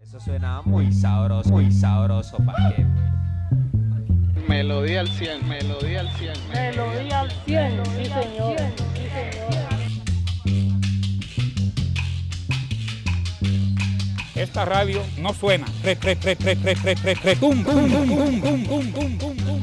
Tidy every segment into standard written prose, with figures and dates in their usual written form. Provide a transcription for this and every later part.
Eso suena muy sabroso, ¿para qué? Melodía al 100, melodía al 100. Melodía al 100, sí señor. Esta radio no suena. Tum, tum, tum, tum, tum, tum, tum, tum, tum.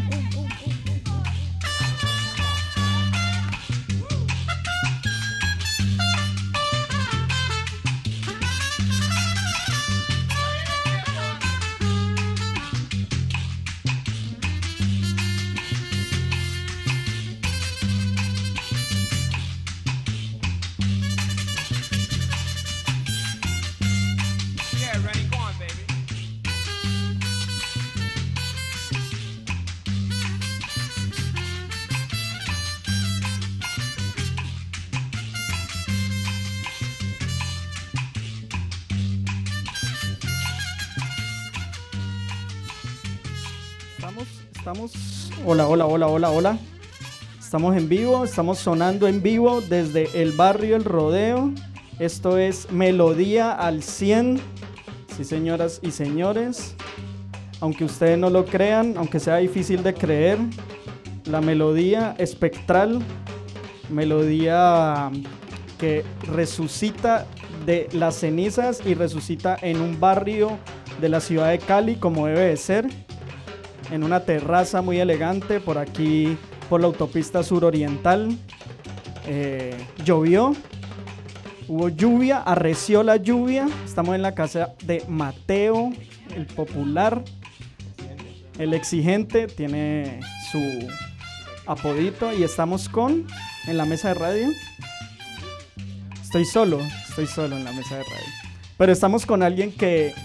Hola. Estamos en vivo, estamos sonando en vivo desde el barrio El Rodeo. Esto es Melodía al 100. Sí, señoras y señores. Aunque ustedes no lo crean, aunque sea difícil de creer, la melodía espectral, melodía que resucita de las cenizas y resucita en un barrio de la ciudad de Cali como debe de ser, en una terraza muy elegante por aquí, por la autopista suroriental. Llovió, hubo lluvia, arreció la lluvia. Estamos en la casa de Mateo, el popular, el exigente, tiene su apodito, y estamos en la mesa de radio. Estoy solo en la mesa de radio, pero estamos con alguien que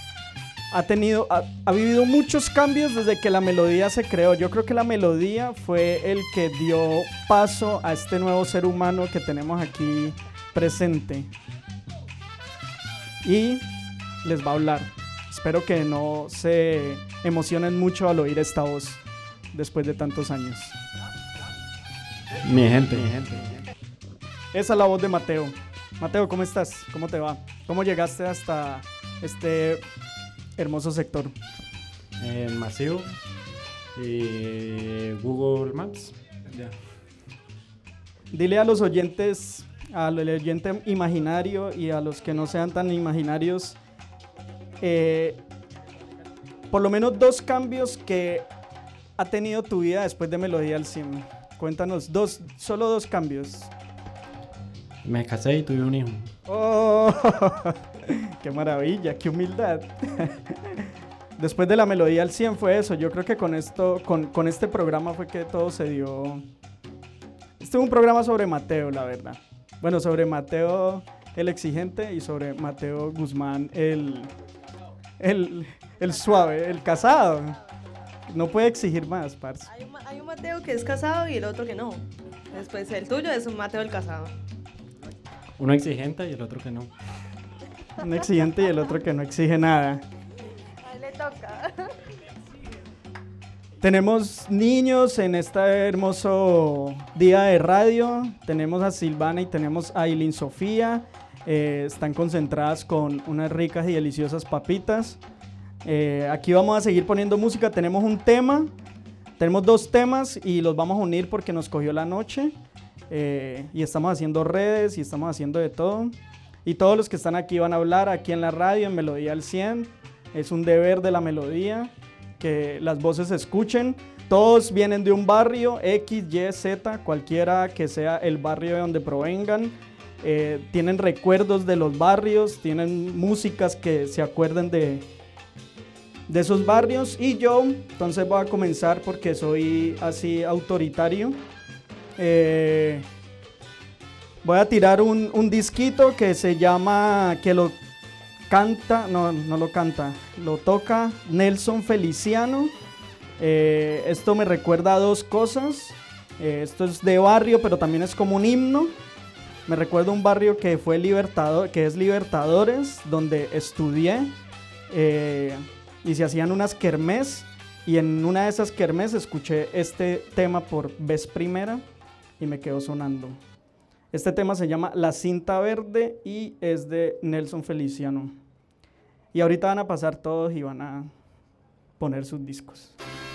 ha vivido muchos cambios desde que la melodía se creó. Yo creo que la melodía fue el que dio paso a este nuevo ser humano que tenemos aquí presente. Y les va a hablar. Espero que no se emocionen mucho al oír esta voz después de tantos años. Mi gente. Esa es la voz de Mateo. Mateo, ¿cómo estás? ¿Cómo te va? ¿Cómo llegaste hasta este hermoso sector? Masivo y Google Maps. Ya. Dile a los oyentes, al oyente imaginario y a los que no sean tan imaginarios, por lo menos 2 cambios que ha tenido tu vida después de Melodía al 100. Cuéntanos, solo 2 cambios. Me casé y tuve un hijo. ¡Oh! ¡Qué maravilla! ¡Qué humildad! Después de la Melodía al 100 fue eso. Yo creo que con este programa fue que todo se dio. Este es un programa sobre Mateo, la verdad. Bueno, sobre Mateo el exigente y sobre Mateo Guzmán el suave, el casado. No puede exigir más, parce. Hay un Mateo que es casado y el otro que no. Después el tuyo es un Mateo el casado. Uno exigente y el otro que no. Un exigente y el otro que no exige nada. A él le toca. Tenemos niños en este hermoso día de radio. Tenemos a Silvana y tenemos a Ailín Sofía. Están concentradas con unas ricas y deliciosas papitas. Aquí vamos a seguir poniendo música. Tenemos un tema. Tenemos 2 temas y los vamos a unir porque nos cogió la noche. Y estamos haciendo redes y estamos haciendo de todo. Y todos los que están aquí van a hablar aquí en la radio, en Melodía al 100. Es un deber de la melodía que las voces se escuchen. Todos vienen de un barrio, X, Y, Z, cualquiera que sea el barrio de donde provengan. Tienen recuerdos de los barrios, tienen músicas que se acuerden de esos barrios. Y yo, entonces voy a comenzar porque soy así autoritario. Voy a tirar un disquito que se llama, que lo canta, no lo canta, lo toca Nelson Feliciano. Esto me recuerda a 2 cosas. Esto es de barrio, pero también es como un himno. Me recuerda un barrio que es Libertadores, donde estudié, y se hacían unas kermés, y en una de esas kermés escuché este tema por vez primera y me quedó sonando. Este tema se llama La Cinta Verde y es de Nelson Feliciano. Y ahorita van a pasar todos y van a poner sus discos.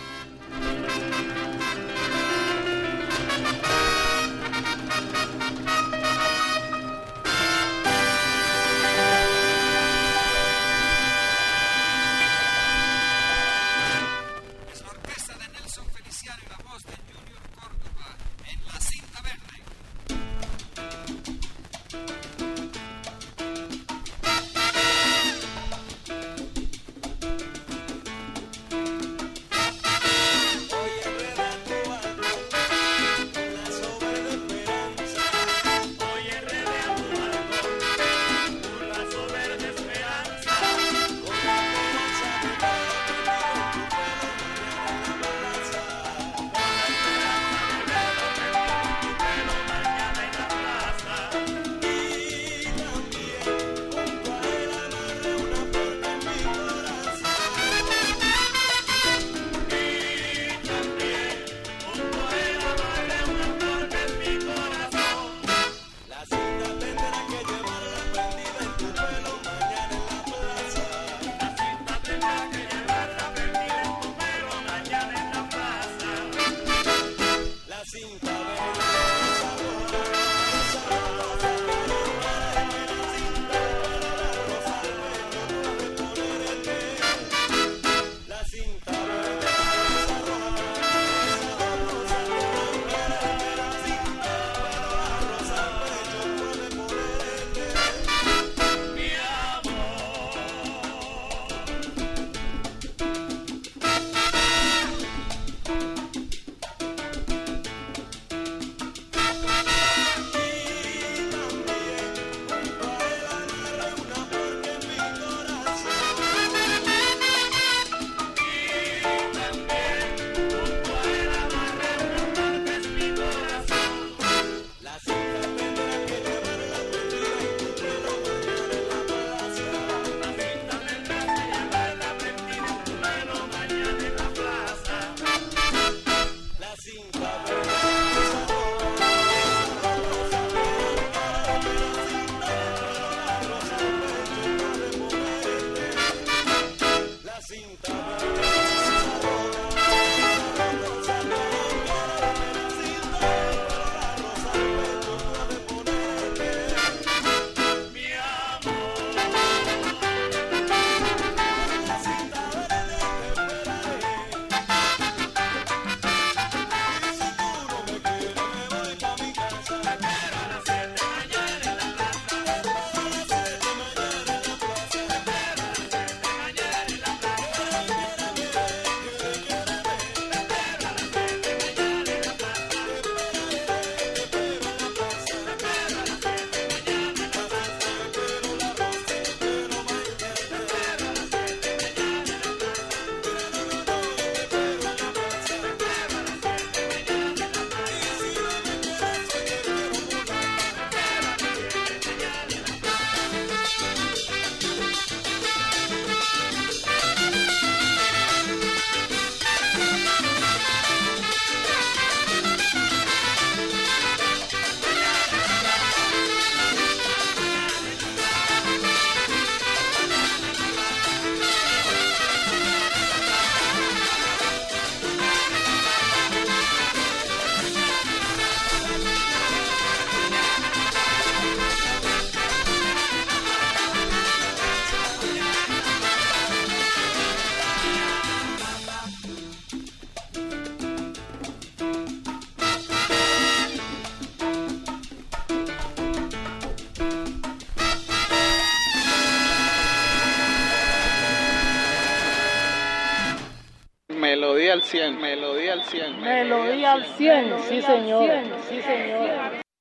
Melodía al 100, melodía al 100. Melodía al 100, sí señor, sí señor.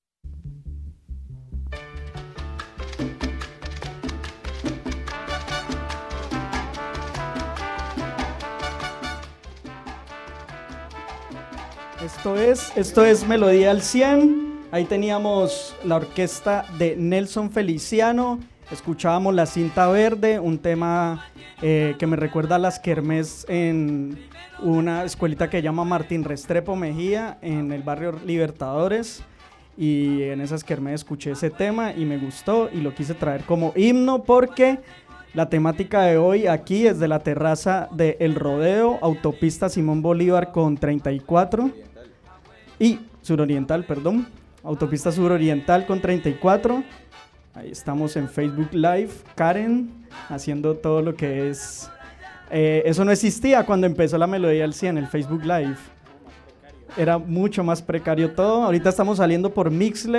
Esto es Melodía al 100. Ahí teníamos la orquesta de Nelson Feliciano. Escuchábamos La Cinta Verde, un tema que me recuerda a las kermés en una escuelita que se llama Martín Restrepo Mejía, en el barrio Libertadores. Y en esas kermés escuché ese tema y me gustó y lo quise traer como himno porque La temática de hoy aquí es de la terraza de El Rodeo, autopista Simón Bolívar con 34 y suroriental, perdón, autopista suroriental con 34. Ahí estamos en Facebook Live, Karen, haciendo todo lo que es... eso no existía cuando empezó la Melodía al 100, el Facebook Live. Era mucho más precario todo. Ahorita estamos saliendo por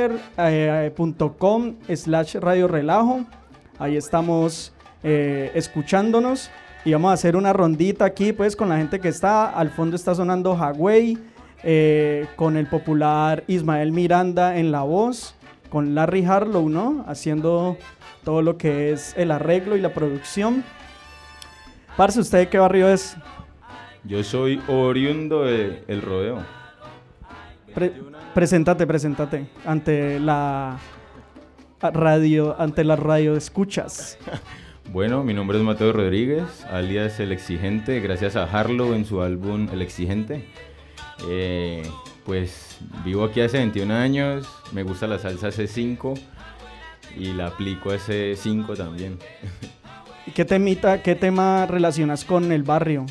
mixler.com/Radio Relajo. Ahí estamos escuchándonos y vamos a hacer una rondita aquí pues con la gente que está. Al fondo está sonando Hawái, con el popular Ismael Miranda en la voz, con Larry Harlow, ¿no? Haciendo todo lo que es el arreglo y la producción. Parce, ¿usted de qué barrio es? Yo soy oriundo de El Rodeo. Preséntate ante la radio escuchas. Bueno, mi nombre es Mateo Rodríguez, alias El Exigente, gracias a Harlow en su álbum El Exigente. Pues vivo aquí hace 21 años, me gusta la salsa C5 y la aplico a C5 también. ¿Y qué tema relacionas con el barrio?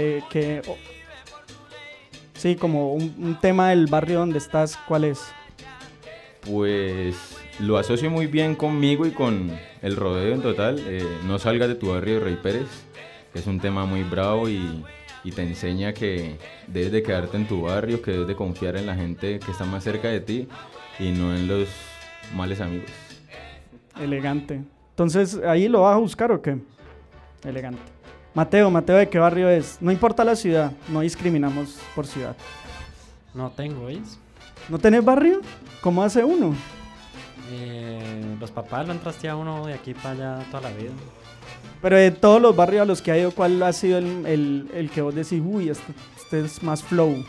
Sí, como un tema del barrio donde estás, ¿cuál es? Pues lo asocio muy bien conmigo y con El Rodeo en total. No salgas de tu barrio de Rey Pérez, que es un tema muy bravo y te enseña que debes de quedarte en tu barrio, que debes de confiar en la gente que está más cerca de ti y no en los males amigos. Elegante. Entonces, ¿ahí lo vas a buscar o qué? Elegante. Mateo, ¿de qué barrio es? No importa la ciudad, no discriminamos por ciudad. No tengo, ¿veis? ¿No tenés barrio? ¿Cómo hace uno? Los papás lo han trasteado uno de aquí para allá toda la vida. Pero de todos los barrios a los que ha ido, ¿cuál ha sido el que vos decís, uy, este es más flow?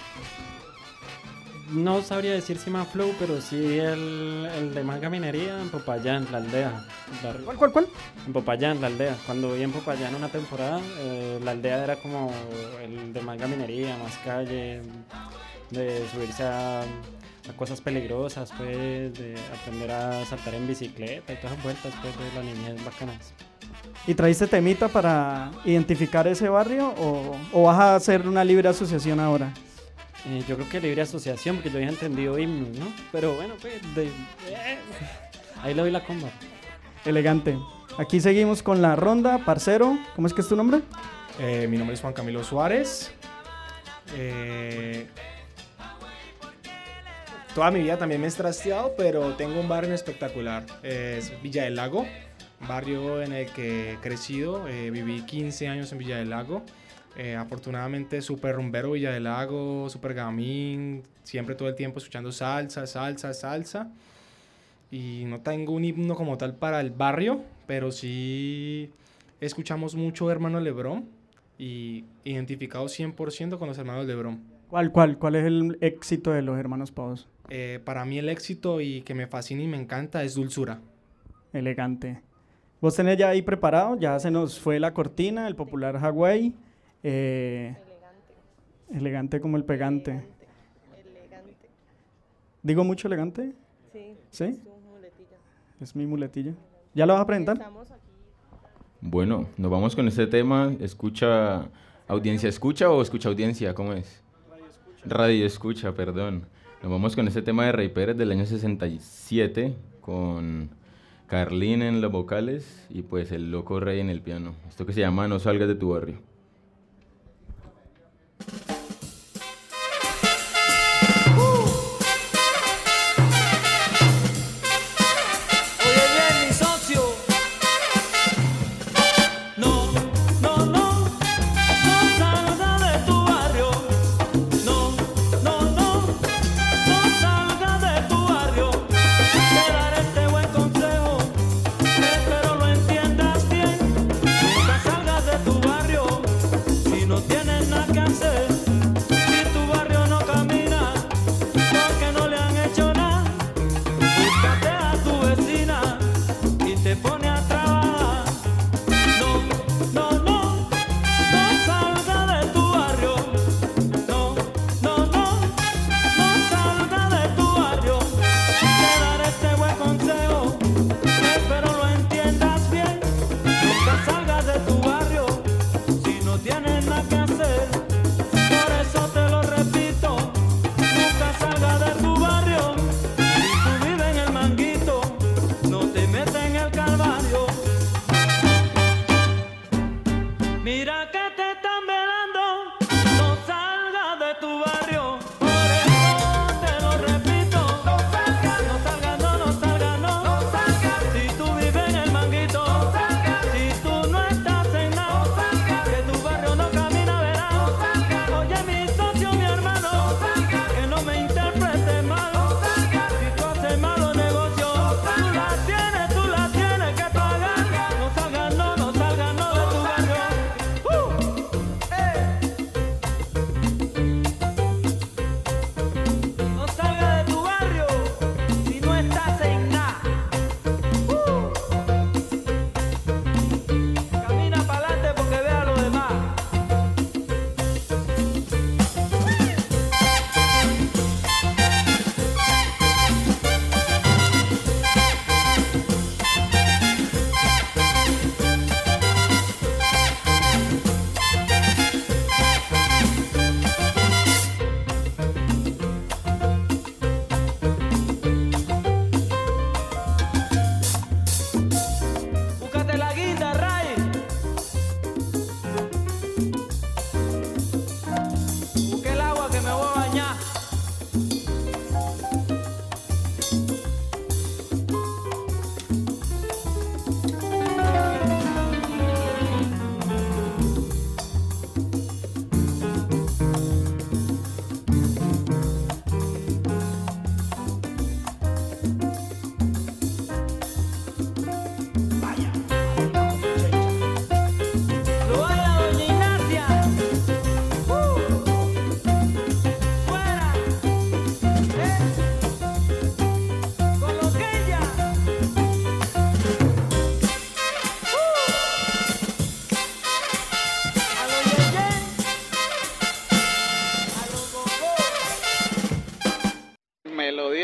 No sabría decir si más flow, pero sí el de Manga Minería en Popayán, la aldea. ¿Cuál? En Popayán, la aldea. Cuando vi en Popayán una temporada, la aldea era como el de Manga Minería, más calle, de subirse a cosas peligrosas, pues, de aprender a saltar en bicicleta y todas las vueltas, pues, de la niñez bacanas. ¿Y traíste temita para identificar ese barrio o vas a hacer una libre asociación ahora? Yo creo que libre asociación, porque yo había entendido himnos, ¿no? Pero bueno, pues, ahí le doy la comba. Elegante. Aquí seguimos con la ronda, parcero. ¿Cómo es que es tu nombre? Mi nombre es Juan Camilo Suárez. Toda mi vida también me he trasteado, pero tengo un barrio en espectacular. Es Villa del Lago, barrio en el que he crecido. Viví 15 años en Villa del Lago. Afortunadamente súper rumbero Villa del Lago, súper gamín, siempre todo el tiempo escuchando salsa. Y no tengo un himno como tal para el barrio, pero sí escuchamos mucho Hermano Lebrón y identificado 100% con los Hermanos Lebrón. ¿Cuál es el éxito de los Hermanos Pavos? Para mí el éxito y que me fascina y me encanta es Dulzura. Elegante. ¿Vos tenés ya ahí preparado? Ya se nos fue la cortina, el popular Hawái. Elegante como el pegante. Elegante. ¿Digo mucho elegante? Sí. ¿Sí? Es tu muletilla. Es mi muletilla. ¿Ya lo vas a presentar? Estamos aquí. Bueno, nos vamos con este tema. ¿Escucha audiencia escucha o escucha audiencia? ¿Cómo es? Radio escucha, perdón. Nos vamos con este tema de Rey Pérez del año 67 con Carlín en los vocales y pues el loco Rey en el piano. Esto que se llama No salgas de tu barrio. Espero lo entiendas bien. Nunca salgas de tu barrio.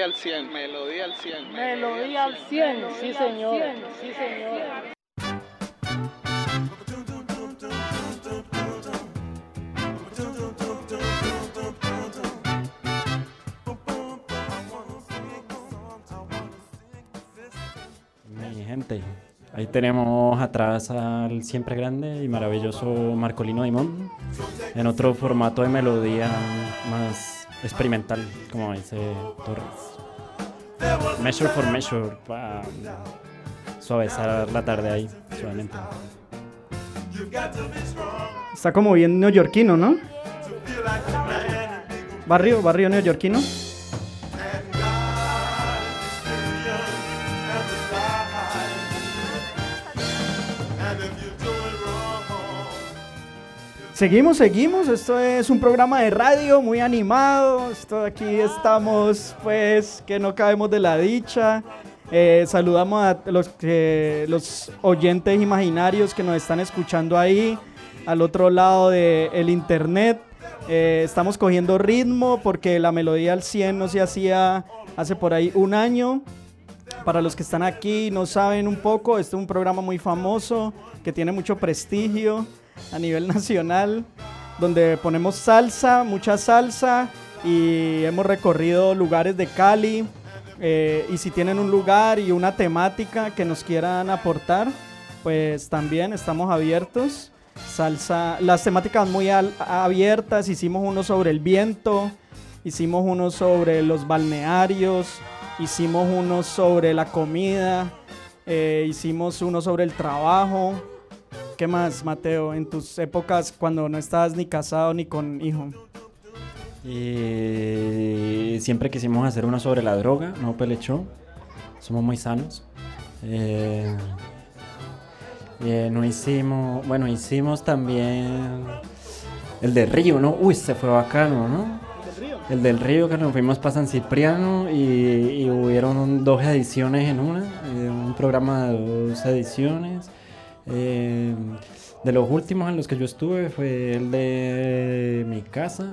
Melodía al 100, melodía al 100. Melodía al 100, sí señor, sí señor. Mi gente, ahí tenemos atrás al siempre grande y maravilloso Marcolino Dimón en otro formato de melodía más experimental, como dice Torres. Measure for measure, para suavizar la tarde ahí, suavemente. Está como bien neoyorquino, ¿no? Barrio neoyorquino. Seguimos, esto es un programa de radio muy animado, aquí estamos pues que no cabemos de la dicha, saludamos a los oyentes imaginarios que nos están escuchando ahí, al otro lado del internet, estamos cogiendo ritmo porque la melodía al 100 no se hacía hace por ahí un año. Para los que están aquí y no saben un poco, este es un programa muy famoso que tiene mucho prestigio a nivel nacional, donde ponemos salsa, mucha salsa, y hemos recorrido lugares de Cali, y si tienen un lugar y una temática que nos quieran aportar, pues también estamos abiertos. Salsa, las temáticas muy abiertas, hicimos uno sobre el viento, hicimos uno sobre los balnearios, hicimos uno sobre la comida, hicimos uno sobre el trabajo. ¿Qué más, Mateo, en tus épocas cuando no estabas ni casado ni con hijo? Y siempre quisimos hacer uno sobre la droga, no pelechó. Somos muy sanos. Hicimos también el de Río, ¿no? Uy, se fue bacano, ¿no? El del Río, que nos fuimos para San Cipriano y hubieron 2 ediciones en una, un programa de 2 ediciones. De los últimos en los que yo estuve fue el de mi casa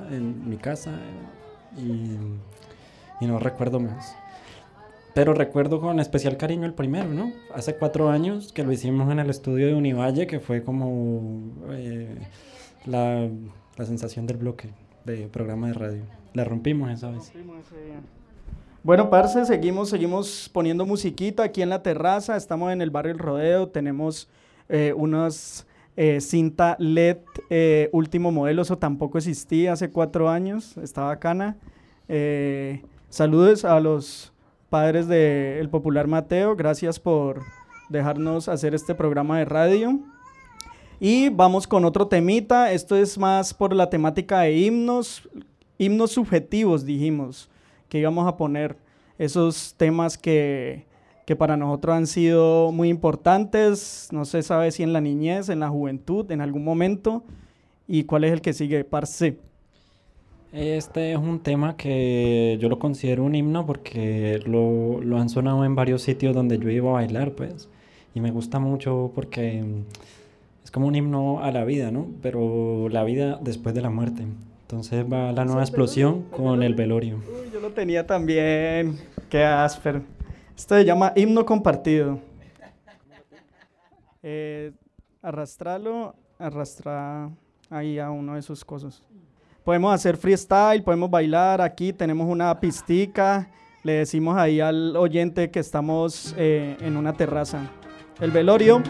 y no recuerdo más, pero recuerdo con especial cariño el primero, ¿no? Hace 4 años que lo hicimos en el estudio de Univalle, que fue como la sensación del bloque de programa de radio. La rompimos esa vez. Bueno, parce, seguimos poniendo musiquita aquí en la terraza. Estamos en el barrio El Rodeo, tenemos unas cinta LED último modelo, eso tampoco existía hace 4 años, está bacana. Saludos a los padres del popular Mateo, gracias por dejarnos hacer este programa de radio. Y vamos con otro temita, esto es más por la temática de himnos subjetivos, dijimos que íbamos a poner esos temas que para nosotros han sido muy importantes, no se sabe si en la niñez, en la juventud, en algún momento. ¿Y cuál es el que sigue, parce? Este es un tema que yo lo considero un himno porque lo han sonado en varios sitios donde yo iba a bailar, pues. Y me gusta mucho porque es como un himno a la vida, ¿no? Pero la vida después de la muerte. Entonces va la nueva explosión con el velorio. Uy, yo lo tenía también. Qué áspero. Esto se llama himno compartido. Arrastra ahí a uno de sus cosas. Podemos hacer freestyle, podemos bailar. Aquí tenemos una pistica. Le decimos ahí al oyente que estamos en una terraza. El velorio.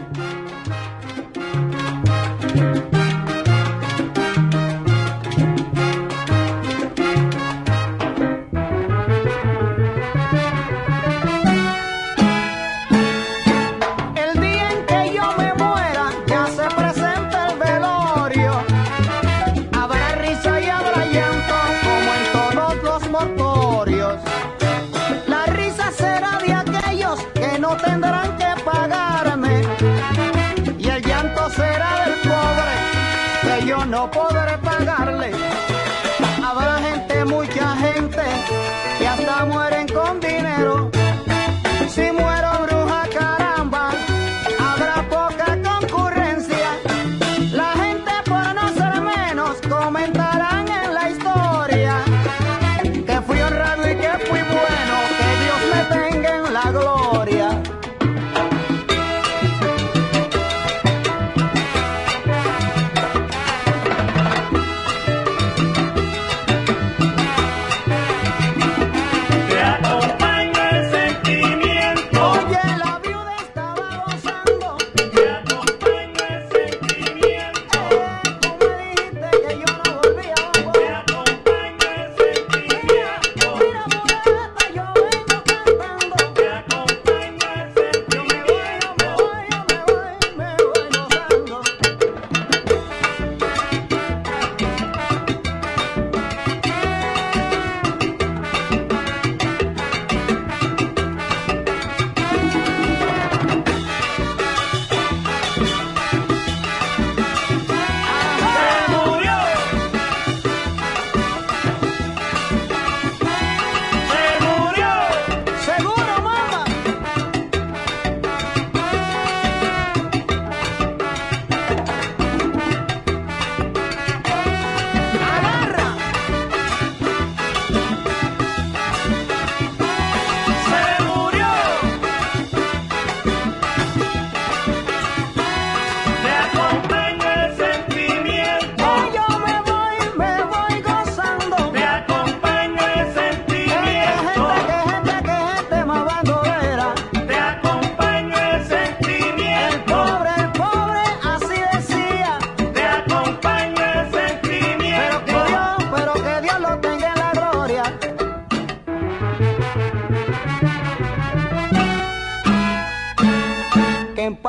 Tendrán que pagarme y el llanto será del pobre que yo no podré pagarle. Habrá gente, mucha gente que hasta mueren con dinero. Si muero bruja, caramba, habrá poca concurrencia. La gente, por no ser menos, comentarán en la historia que fui honrado y que fui bueno,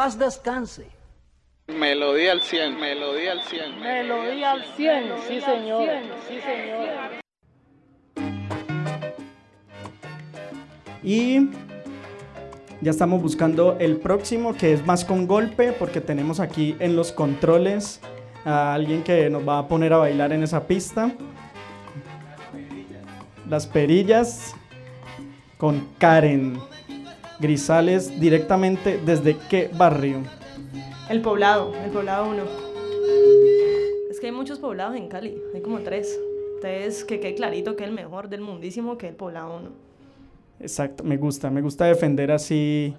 paz descanse. Melodía al 100, melodía al 100. Melodía al 100, sí señor, sí señor. Y ya estamos buscando el próximo, que es más con golpe, porque tenemos aquí en los controles a alguien que nos va a poner a bailar en esa pista. Las perillas con Karen Grisales, directamente ¿desde qué barrio? El Poblado 1. Es que hay muchos poblados en Cali, hay como 3. Entonces, que quede clarito que el mejor del mundísimo que el Poblado 1. Exacto, me gusta defender así.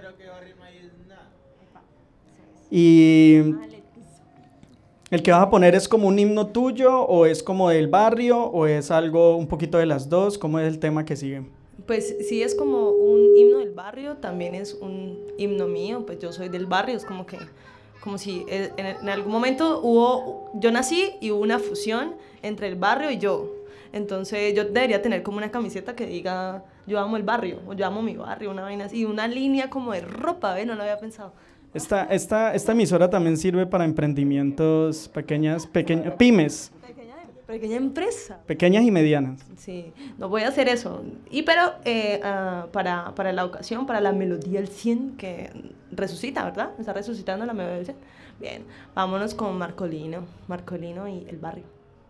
Y ¿el que vas a poner es como un himno tuyo o es como del barrio o es algo un poquito de las dos? ¿Cómo es el tema que sigue? Pues sí, es como un himno del barrio, también es un himno mío, pues yo soy del barrio, es como si en algún momento yo nací y hubo una fusión entre el barrio y yo. Entonces yo debería tener como una camiseta que diga yo amo el barrio, o yo amo mi barrio, una vaina así, una línea como de ropa, no lo había pensado. Esta emisora también sirve para emprendimientos pequeñas, pymes. Pequeña empresa. Pequeñas y medianas. Sí, no voy a hacer eso. Pero para la ocasión, para la melodía del 100, que resucita, ¿verdad? Está resucitando la melodía del 100. Bien, vámonos con Marcolino y el barrio.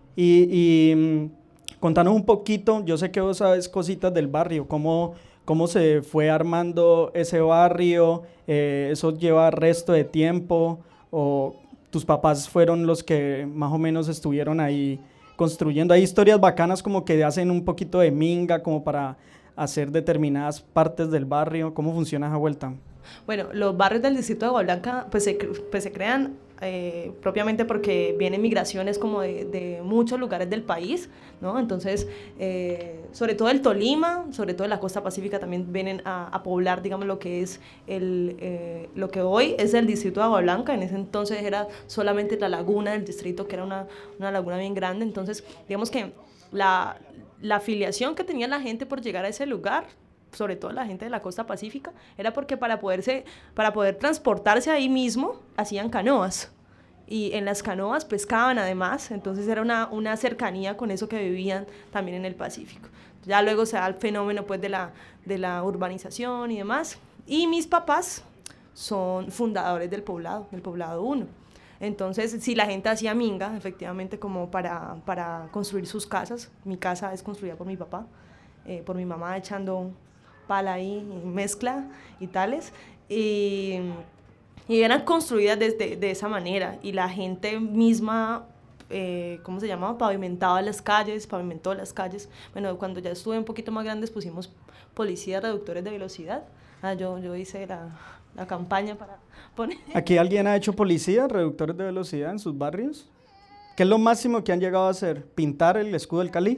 Y contanos un poquito, yo sé que vos sabes cositas del barrio, cómo se fue armando ese barrio, eso lleva resto de tiempo, o tus papás fueron los que más o menos estuvieron ahí construyendo. Hay historias bacanas como que hacen un poquito de minga como para hacer determinadas partes del barrio. ¿Cómo funciona esa vuelta? Bueno, los barrios del distrito de Agua Blanca pues se crean propiamente porque vienen migraciones como de muchos lugares del país, ¿no? Entonces, sobre todo el Tolima, sobre todo la costa pacífica también vienen a poblar, digamos, lo que es lo que hoy es el distrito de Agua Blanca. En ese entonces era solamente la laguna del distrito, que era una laguna bien grande. Entonces, digamos que la afiliación que tenía la gente por llegar a ese lugar, sobre todo la gente de la costa pacífica, era porque para poder transportarse ahí mismo, hacían canoas. Y en las canoas pescaban además, entonces era una cercanía con eso que vivían también en el Pacífico. Ya luego se da el fenómeno pues de la urbanización y demás. Y mis papás son fundadores del Poblado 1. Entonces, si la gente hacía minga, efectivamente, como para construir sus casas. Mi casa es construida por mi papá, por mi mamá echando pala ahí, mezcla y tales, y eran construidas de esa manera, y la gente misma, ¿cómo se llama? Pavimentó las calles. Bueno, cuando ya estuve un poquito más grandes pusimos policías reductores de velocidad. Yo hice la campaña para poner... ¿Aquí alguien ha hecho policías reductores de velocidad en sus barrios? ¿Qué es lo máximo que han llegado a hacer? ¿Pintar el escudo del Cali?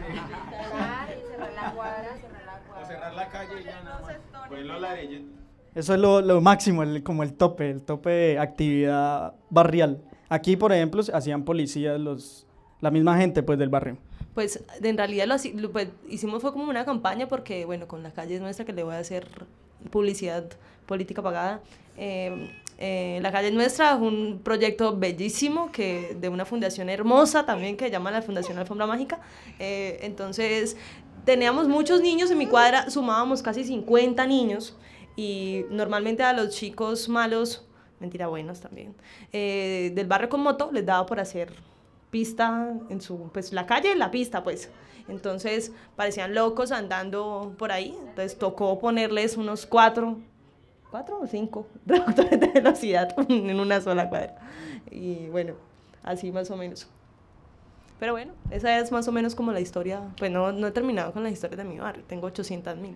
Eso es lo máximo, como el tope de actividad barrial. Aquí, por ejemplo, hacían policías la misma gente pues del barrio. Pues en realidad pues, hicimos fue como una campaña porque, bueno, con la calle nuestra, que le voy a hacer publicidad política pagada, la calle nuestra es un proyecto bellísimo de una fundación hermosa también que se llama la Fundación Alfombra Mágica. Entonces teníamos muchos niños en mi cuadra, sumábamos casi 50 niños, y normalmente a los chicos malos, mentira, buenos también, del barrio con moto, les daba por hacer pista en pues la calle, la pista pues. Entonces parecían locos andando por ahí, entonces tocó ponerles unos 4 o 5 reductores de velocidad en una sola cuadra. Y bueno, así más o menos. Pero bueno, esa es más o menos como la historia. Pues no he terminado con la historia de mi barrio, tengo 800,000.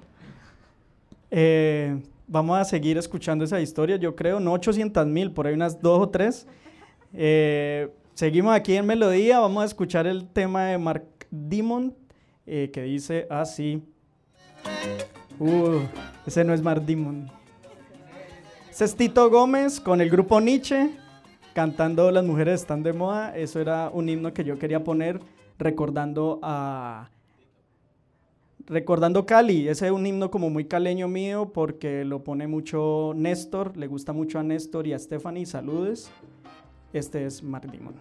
Vamos a seguir escuchando esa historia, yo creo, no 800,000, por ahí unas 2 o 3. Seguimos aquí en Melodía, vamos a escuchar el tema de Mark Dimond, que dice así. Ese no es Mark Dimond. Ese es Tito Gómez con el grupo Nietzsche, cantando Las mujeres están de moda. Eso era un himno que yo quería poner recordando a Recordando Cali, ese es un himno como muy caleño mío porque lo pone mucho Néstor, le gusta mucho a Néstor y a Stephanie, saludes. Este es Mar Limón.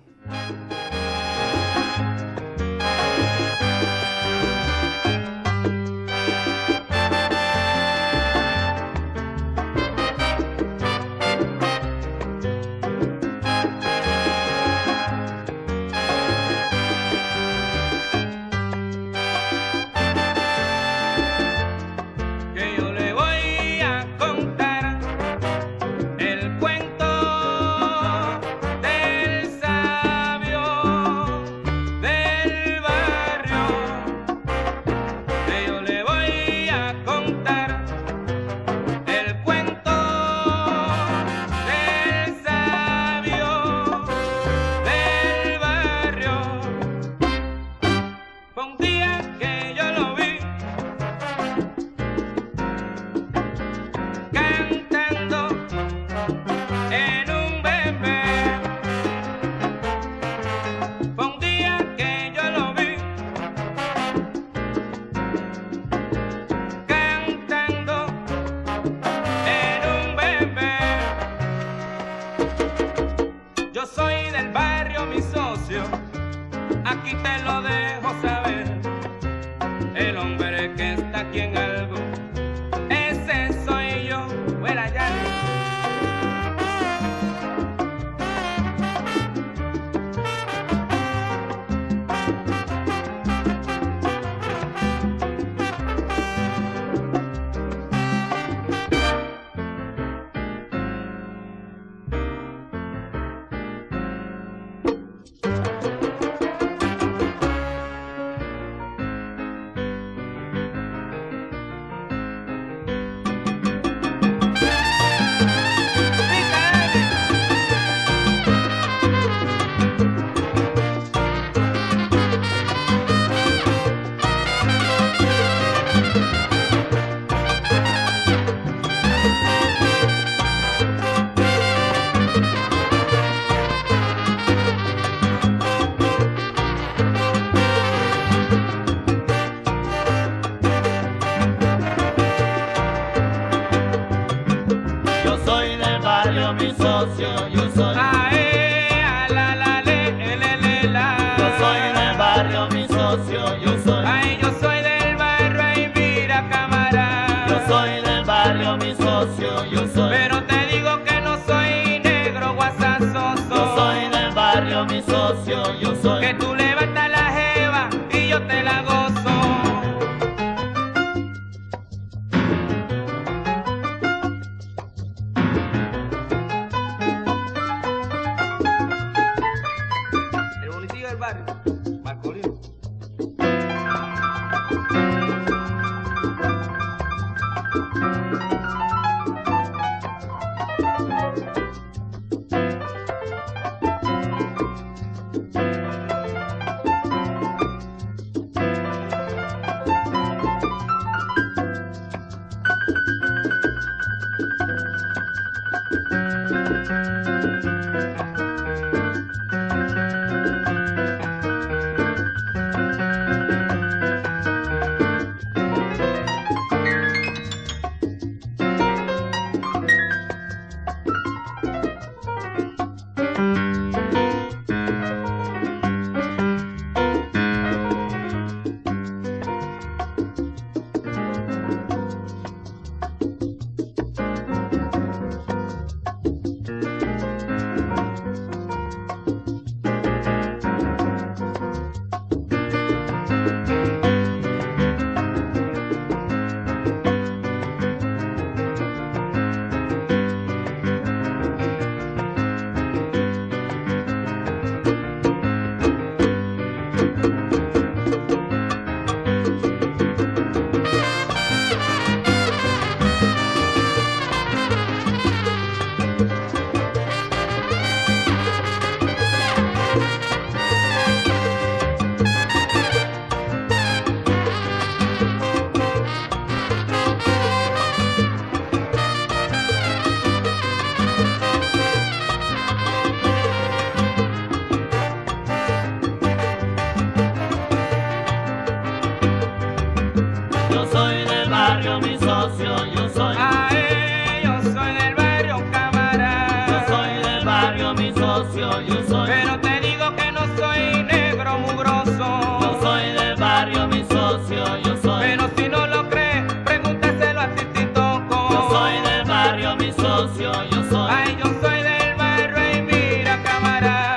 pero te digo que no soy negro mugroso. Yo soy del barrio, mi socio, yo soy. Pero si no lo crees, pregúntaselo a Tititoco. Yo soy del barrio, mi socio, yo soy. Ay, yo soy del barrio y mira, cámara.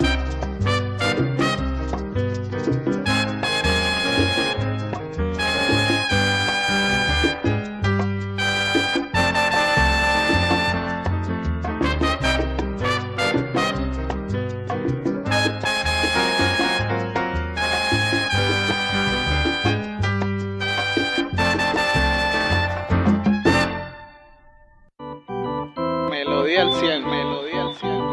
Melodía al 100, melodía al 100.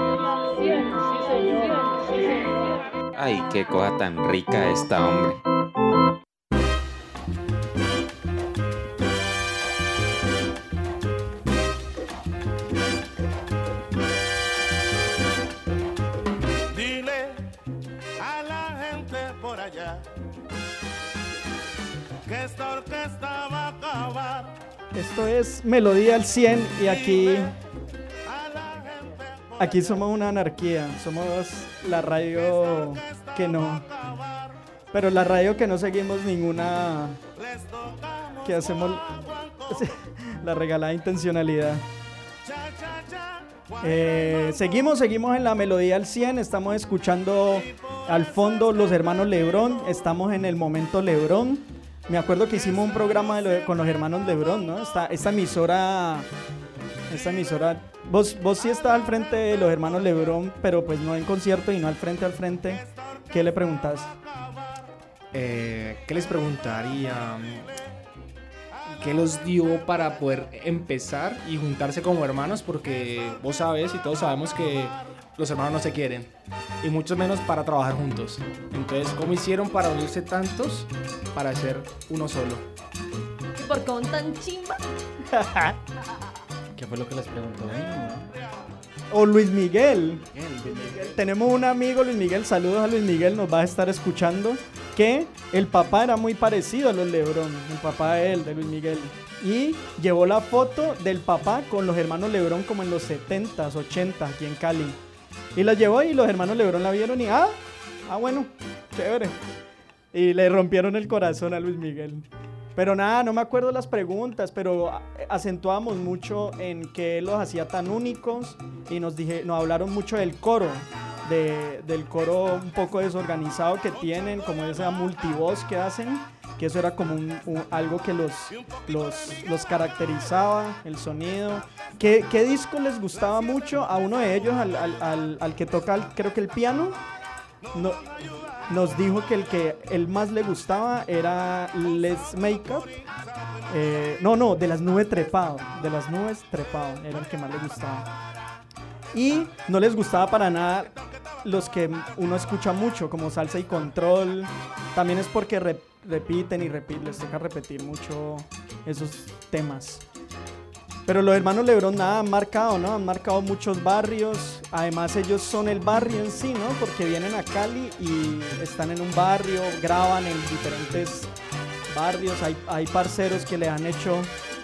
Ay, qué cosa tan rica esta, hombre. Dile a la gente por allá que esta orquesta va a acabar. Esto es Melodía al 100 y aquí somos una anarquía, somos la radio que no, pero la radio que no seguimos ninguna, que hacemos la regalada intencionalidad. Seguimos en la Melodía al 100, estamos escuchando al fondo los hermanos Lebrón, estamos en el momento Lebrón. Me acuerdo que hicimos un programa con los hermanos Lebrón, ¿no? Esta emisora, vos sí estás al frente de los hermanos Lebrón, pero pues no en concierto y no al frente. ¿Qué le preguntás? ¿Qué les preguntaría? ¿Qué los dio para poder empezar y juntarse como hermanos? Porque vos sabes y todos sabemos que los hermanos no se quieren, y mucho menos para trabajar juntos. Entonces, ¿cómo hicieron para unirse tantos para ser uno solo? ¿Por qué son tan chimba? ¿Qué fue lo que les preguntó? O Luis Miguel. Tenemos un amigo, Luis Miguel, saludos a Luis Miguel, nos va a estar escuchando, que el papá era muy parecido a los Lebrón, el papá de Luis Miguel. Y llevó la foto del papá con los hermanos Lebrón como en los 70s, 80s, aquí en Cali. Y la llevó y los hermanos Lebrón la vieron y bueno, chévere. Y le rompieron el corazón a Luis Miguel. Pero nada, no me acuerdo las preguntas, pero acentuamos mucho en que él los hacía tan únicos y nos hablaron mucho del coro, del coro un poco desorganizado que tienen, como esa multivoz que hacen, que eso era como algo que los caracterizaba, el sonido. ¿Qué disco les gustaba mucho? A uno de ellos, al que toca, creo que el piano, nos dijo que el más le gustaba era Let's Make Up. De las nubes trepado. Era el que más le gustaba. Y no les gustaba para nada los que uno escucha mucho, como Salsa y Control. También es porque repiten y les toca repetir mucho esos temas. Pero los hermanos Lebrón nada han marcado, ¿no? Han marcado muchos barrios. Además ellos son el barrio en sí, ¿no? Porque vienen a Cali y están en un barrio, graban en diferentes barrios. Hay parceros que le han hecho...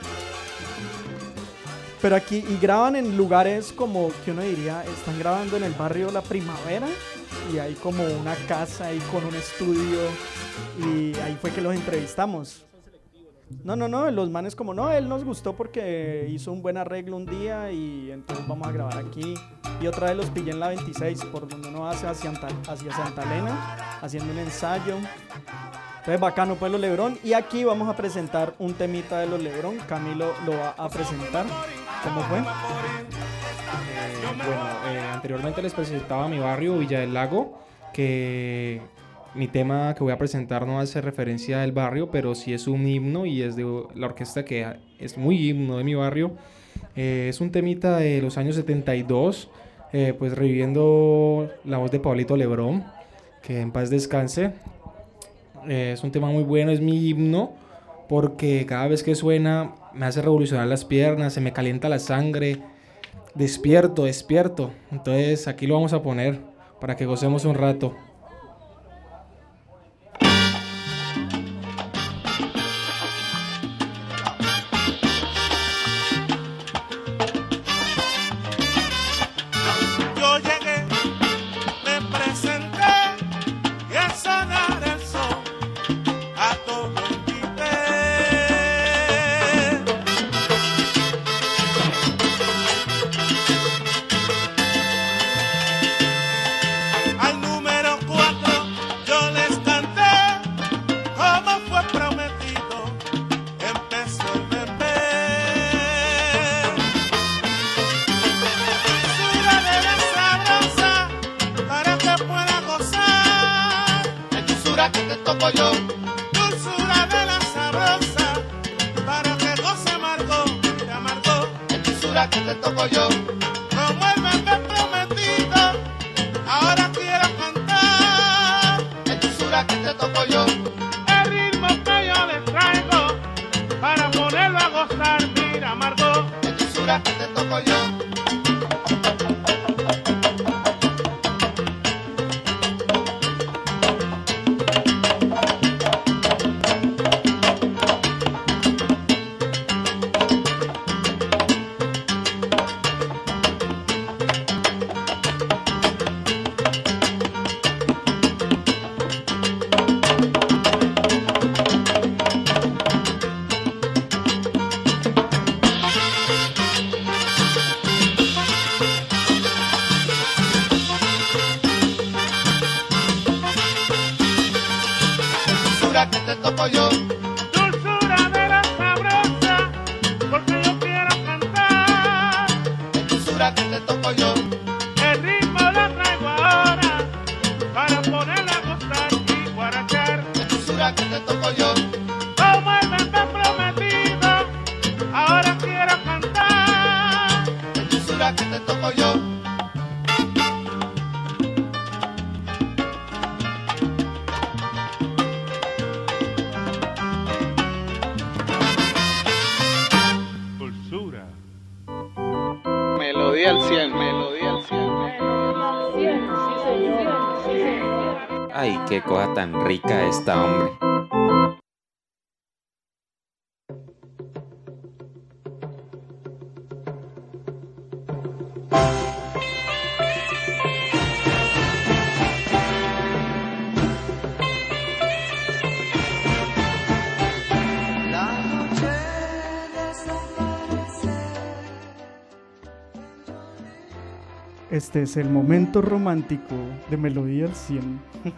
Pero aquí, y graban en lugares como que uno diría, están grabando en el barrio La Primavera. Y hay como una casa ahí con un estudio. Y ahí fue que los entrevistamos. No, los manes como, él nos gustó porque hizo un buen arreglo un día y entonces vamos a grabar aquí. Y otra vez los pillé en la 26, por donde uno hace hacia Santa Elena, haciendo un ensayo. Entonces bacano pues los Lebrón. Y aquí vamos a presentar un temita de los Lebrón. Camilo lo va a presentar. ¿Cómo fue? Anteriormente les presentaba mi barrio, Villa del Lago, que... Mi tema que voy a presentar no hace referencia al barrio, pero sí es un himno y es de la orquesta que es muy himno de mi barrio. Es un temita de los años 72, pues reviviendo la voz de Pablito Lebrón, que en paz descanse. Es un tema muy bueno, es mi himno, porque cada vez que suena me hace revolucionar las piernas, se me calienta la sangre, despierto. Entonces aquí lo vamos a poner para que gocemos un rato. toco yo. Dulzura de la sabrosa, para que goce amargo, mira amargo. Dulzura que te toco yo. Como el bebé prometido, ahora quiero cantar. Dulzura que te toco yo. El ritmo que yo le traigo, para ponerlo a gozar, mira amargo. Dulzura que te toco yo. Dulzura que te toco yo. Dulzura de la sabrosa, porque yo quiero cantar. Dulzura que te toco yo. El ritmo lo traigo ahora, para ponerla a gozar y guarachar. Dulzura que te toco yo. Como el bebé prometido, ahora quiero cantar. Dulzura que te toco yo. Dulzura. Melodía al 100, melodía al 100. Sí, señor. Sí, señor. Ay, qué cosa tan rica esta, hombre. Este es el momento romántico de Melodía al 100.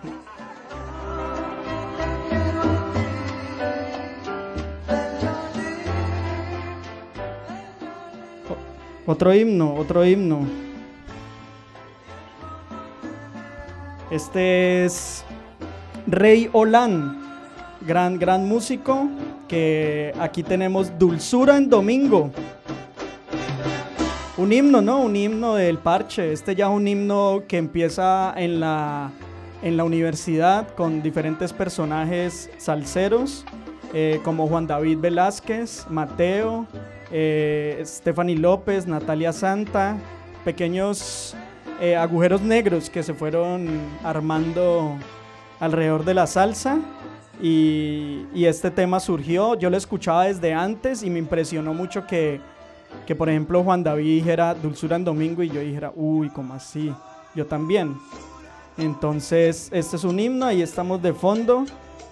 Otro himno, otro himno. Este es Rey Olán, gran músico, que aquí tenemos Dulzura en Domingo. Un himno, ¿no? Un himno del parche. Este ya es un himno que empieza en la universidad con diferentes personajes salseros, como Juan David Velázquez, Mateo, Stephanie López, Natalia Santa, pequeños agujeros negros que se fueron armando alrededor de la salsa. Y este tema surgió, yo lo escuchaba desde antes y me impresionó mucho que por ejemplo Juan David dijera Dulzura en Domingo y yo dijera, uy, ¿cómo así? Yo también. Entonces este es un himno, ahí estamos de fondo.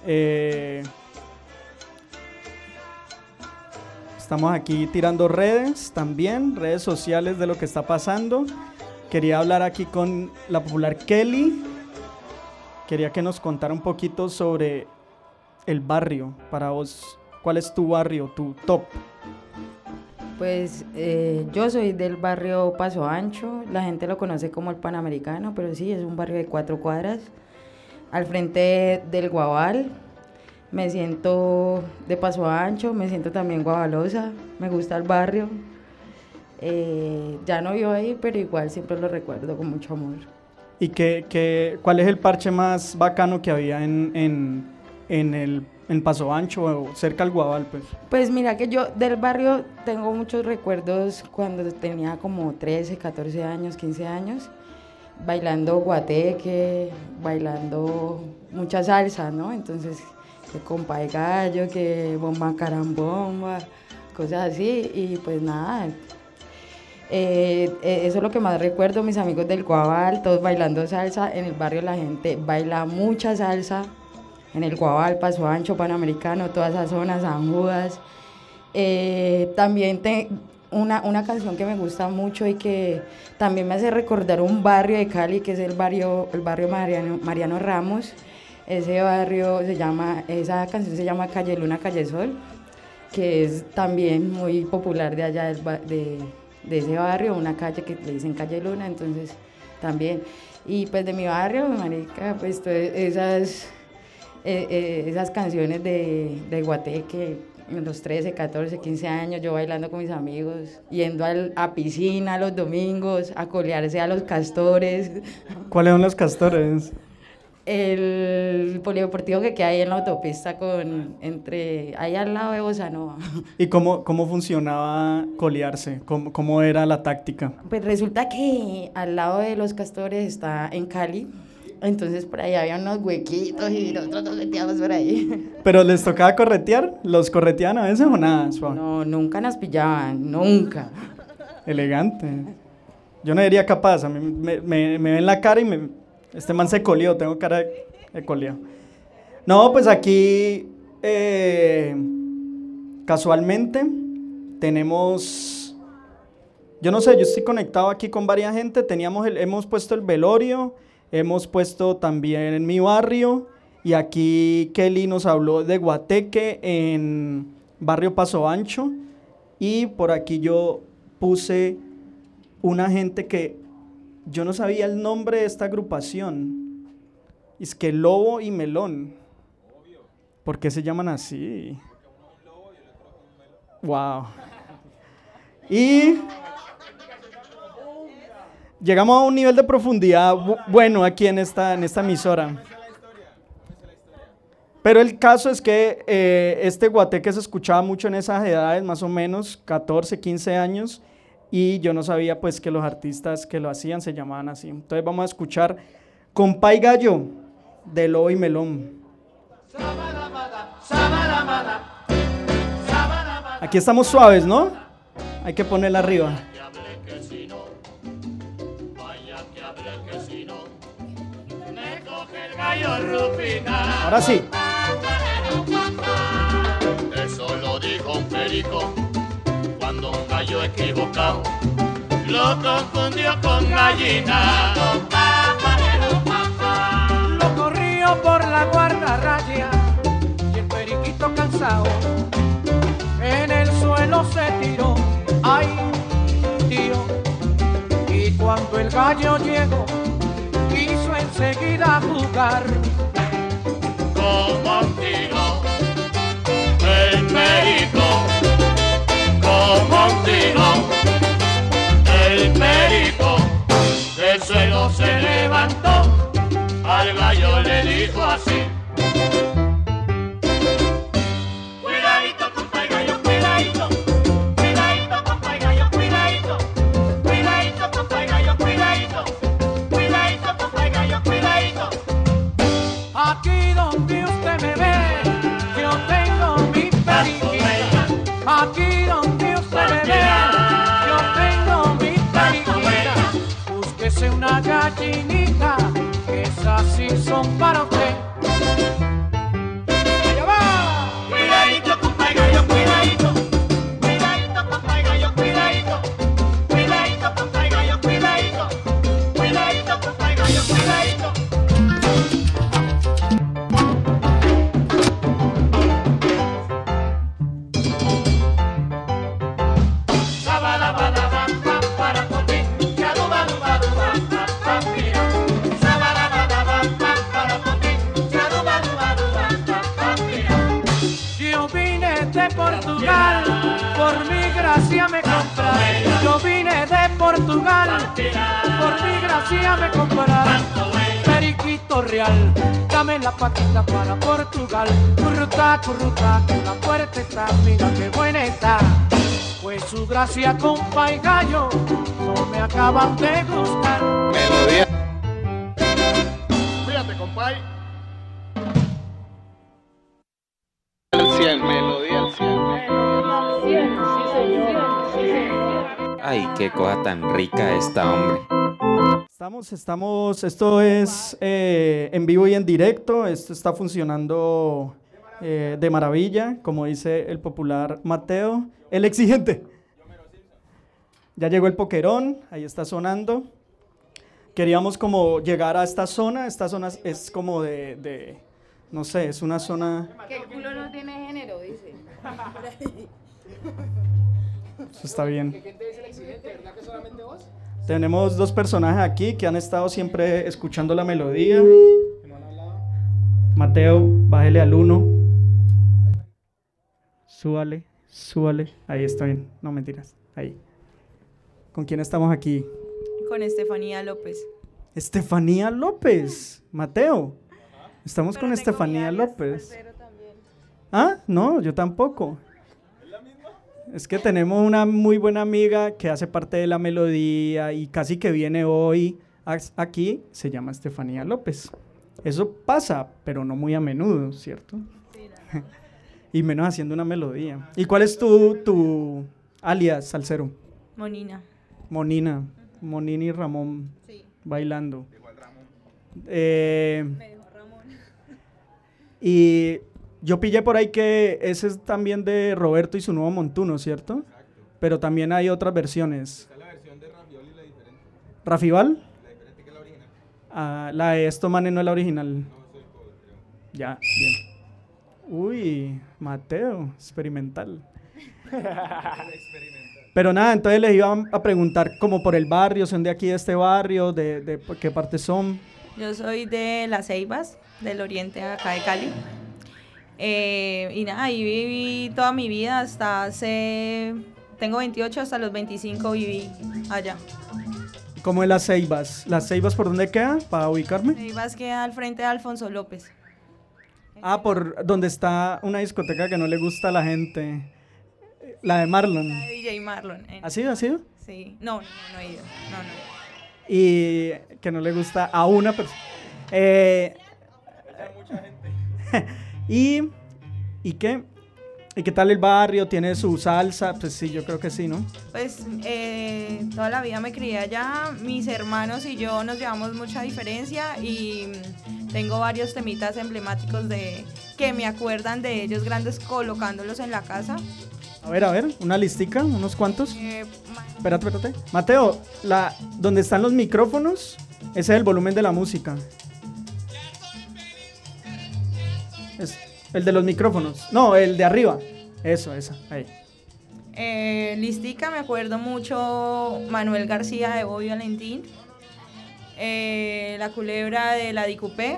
Estamos aquí tirando redes también, redes sociales de lo que está pasando. Quería hablar aquí con la popular Kelly. Quería que nos contara un poquito sobre el barrio. Para vos, ¿cuál es tu barrio, tu top? Pues yo soy del barrio Paso Ancho, la gente lo conoce como el Panamericano, pero sí, es un barrio de 4 cuadras, al frente del Guabal. Me siento de Paso Ancho, me siento también guabalosa, me gusta el barrio. Ya no vivo ahí, pero igual siempre lo recuerdo con mucho amor. ¿Y cuál es el parche más bacano que había en Paso Ancho o cerca al Guabal, pues? Pues mira que yo del barrio tengo muchos recuerdos cuando tenía como 13, 14 años, 15 años, bailando guateque, bailando mucha salsa, ¿no? Entonces, que compa de gallo, que bomba carambomba, cosas así, y pues nada, eso es lo que más recuerdo, mis amigos del Guabal, todos bailando salsa. En el barrio la gente baila mucha salsa, en el Guabal, Paso Ancho, Panamericano, todas esas zonas, San Judas. También una canción que me gusta mucho y que también me hace recordar un barrio de Cali, que es el barrio Mariano Ramos. Ese barrio esa canción se llama Calle Luna, Calle Sol, que es también muy popular de allá de ese barrio, una calle que le dicen Calle Luna, entonces también. Y pues de mi barrio, marica, pues esas canciones de Guateque, en los 13, 14, 15 años, yo bailando con mis amigos, yendo a piscina los domingos, a colearse a los castores. ¿Cuáles son los castores? El polideportivo que queda ahí en la autopista ahí al lado de Bossa Nova. ¿Y cómo funcionaba colearse? ¿Cómo era la táctica? Pues resulta que al lado de los castores está en Cali, entonces por ahí había unos huequitos y nosotros nos metíamos por ahí. ¿Pero les tocaba corretear? ¿Los correteaban a veces o nada? Suave. No, nunca nos pillaban, nunca. Elegante. Yo no sería capaz, a mí me ven la cara y este man se coleó, tengo cara de coleado. No, pues aquí casualmente tenemos, yo no sé, yo estoy conectado aquí con varias gente, hemos puesto el velorio, hemos puesto también en mi barrio, y aquí Kelly nos habló de Guateque en barrio Paso Ancho, y por aquí yo puse una gente que yo no sabía el nombre de esta agrupación. Es que Lobo y Melón. ¿Por qué se llaman así? Wow. Y llegamos a un nivel de profundidad bueno aquí en esta emisora. Pero el caso es que este Guateque se escuchaba mucho en esas edades, más o menos 14, 15 años. Y yo no sabía pues que los artistas que lo hacían se llamaban así. Entonces vamos a escuchar Compay Gallo de Lobo y Melón. Aquí estamos suaves, ¿no? Hay que ponerla arriba. Ahora sí. Eso lo dijo un perico cuando un gallo equivocado lo confundió con gallina. Lo corrió por la guardarraya y el periquito cansado en el suelo se tiró. Ay, tío. Y cuando el gallo llegó quiso enseguida jugar como un tiro el perico, como un tiro el perico del suelo se levantó, al gallo le dijo así: cuidadito compay gallo, cuidadito, cuidadito compay gallo, cuidadito, cuidadito compay gallo, cuidadito, cuidadito compay gallo, cuidadito. Aquí donde usted me ve, yo tengo mi periquita. Aquí donde usted me ve, yo tengo mi periquita. Búsquese una gallinita, que esas sí son para usted. ¡Allá va! Cuidadito compay gallo, cuidadito, cuidadito compay gallo, cuidadito, cuidadito compay gallo, cuidadito, cuidadito compay gallo, cuidadito. Yo vine de Portugal, por mi gracia me compraron. Yo vine de Portugal, por mi gracia me compraron. Periquito real, dame la patita para Portugal. Curruta, curruta, que la puerta está, mira qué buena está. Pues su gracia, compay gallo, no me acaban de gustar. Melodía. Fíjate, compay. El 100, melodía el 100. Ay, qué cosa tan rica esta, hombre. Esto es en vivo y en directo, esto está funcionando de maravilla, como dice el popular Mateo, el exigente. Ya llegó el pokerón, ahí está sonando. Queríamos como llegar a esta zona es como no sé, es una zona... Que el culo no tiene género, dice. Eso está bien. ¿Qué te dice el exigente? ¿Verdad que solamente vos? Tenemos dos personajes aquí que han estado siempre escuchando la melodía. ¿No han hablado? Mateo, bájele al 1. Súbale. Ahí está bien. No, mentiras. Ahí. ¿Con quién estamos aquí? Con Estefanía López. Estefanía López. Mateo. Estamos con Estefanía López. Ah, no, yo tampoco. Es que tenemos una muy buena amiga que hace parte de la melodía y casi que viene hoy aquí, se llama Estefanía López. Eso pasa, pero no muy a menudo, ¿cierto? Sí, no. Y menos haciendo una melodía. ¿Y cuál es tu alias, salsero? Monina. Monina. Monina y Ramón. Sí. Bailando. Igual Ramón. Me dijo Ramón. Y yo pillé por ahí que ese es también de Roberto y su nuevo montuno, ¿cierto? Exacto. Pero también hay otras versiones. Está la versión de Rafival y la diferente. ¿Rafival? La diferente que la original. Ah, la de estos manes no es la original. No, soy cover, creo. Ya, bien. Uy, Mateo, experimental. Pero nada, entonces les iba a preguntar como por el barrio, ¿son de aquí de este barrio? ¿De qué parte son? Yo soy de Las Ceibas, del oriente acá de Cali. Y nada, ahí viví toda mi vida hasta hace... Tengo 28, hasta los 25 viví allá. ¿Cómo es Las Ceibas? ¿Las Ceibas por dónde queda? Para ubicarme. Ceibas queda al frente de Alfonso López. Ah, por donde está una discoteca que no le gusta a la gente. La de Marlon. La de DJ Marlon. ¿Ha sido? Sí. No he ido. No. Y que no le gusta a una persona. Mucha gente. ¿Y qué? ¿Y qué tal el barrio? ¿Tiene su salsa? Pues sí, yo creo que sí, ¿no? Pues toda la vida me crié allá. Mis hermanos y yo nos llevamos mucha diferencia y tengo varios temitas emblemáticos que me acuerdan de ellos grandes colocándolos en la casa. A ver, una listica, unos cuantos. Espérate. Mateo, donde están los micrófonos, ese es el volumen de la música. Es el de los micrófonos. No, el de arriba. Esa, ahí. Listica, me acuerdo mucho Manuel García de Bobby Valentín. La Culebra de la Dicupé.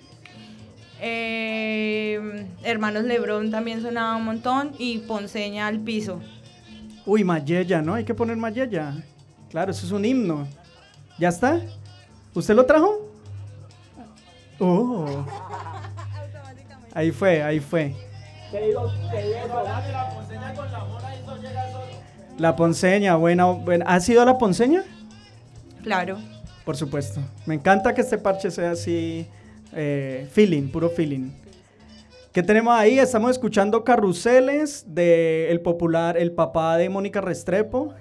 Hermanos Lebrón también sonaba un montón. Y Ponceña al piso. Uy, Mayella, ¿no? Hay que poner Mayella. Claro, eso es un himno. ¿Ya está? ¿Usted lo trajo? Oh. Ahí fue. La Ponceña, buena. ¿Has ido a la Ponceña? Claro. Por supuesto. Me encanta que este parche sea así, puro feeling. ¿Qué tenemos ahí? Estamos escuchando Carruseles de el papá de Mónica Restrepo.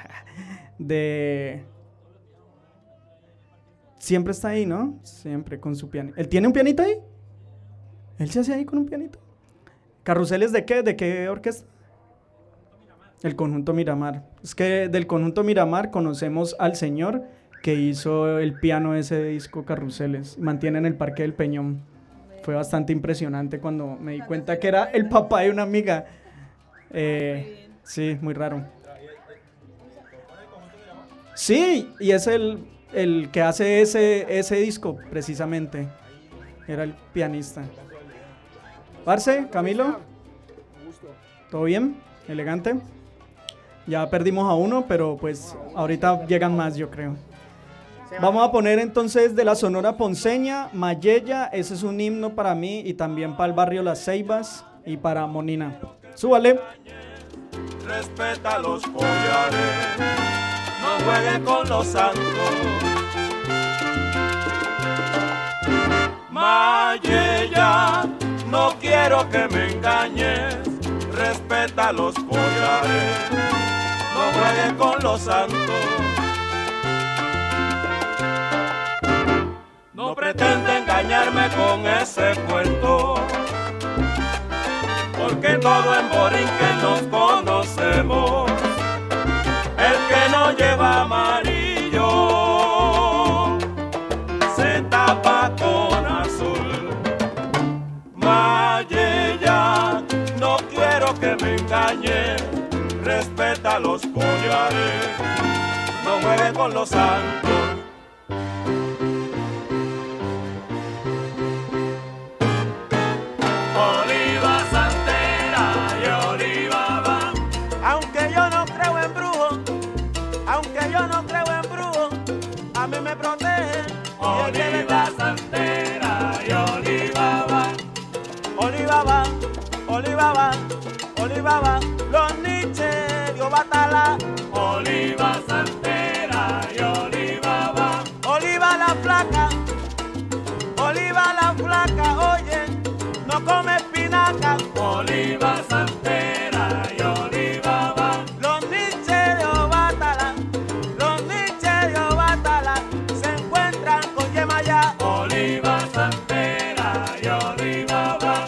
Siempre está ahí, ¿no? Siempre con su piano. ¿Él tiene un pianito ahí? ¿Él se hace ahí con un pianito? ¿Carruseles de qué? ¿De qué orquesta? El Conjunto Miramar. Es que del Conjunto Miramar conocemos al señor que hizo el piano de ese disco Carruseles. Mantiene en el Parque del Peñón. Fue bastante impresionante cuando me di cuenta que era el papá de una amiga. Sí, muy raro. Sí, y es el que hace ese disco, precisamente. Era el pianista. Parce, Camilo. ¿Todo bien? ¿Elegante? Ya perdimos a uno, pero pues ahorita llegan más, yo creo. Vamos a poner entonces de la Sonora Ponceña, Mayella. Ese es un himno para mí y también para el barrio Las Ceibas y para Monina. Súbale. Respeta los collares, no juegue con los santos. Mayella, no quiero que me engañes. Respeta los collares, no juegue con los santos. No pretende engañarme con ese cuento, porque todo en Borinquen nos conocemos. El que no lleva amarillo se tapa con azul. Mayella, no quiero que me engañe. Respeta los collares, no juegue con los santos. Olivaba, los niches, Dios batala. Oliva santera y olivaba. Oliva la flaca, oye, no come espinaca. Oliva santera y olivaba. Los niches, Dios batala, se encuentran con Yemayá. Oliva santera y olivaba.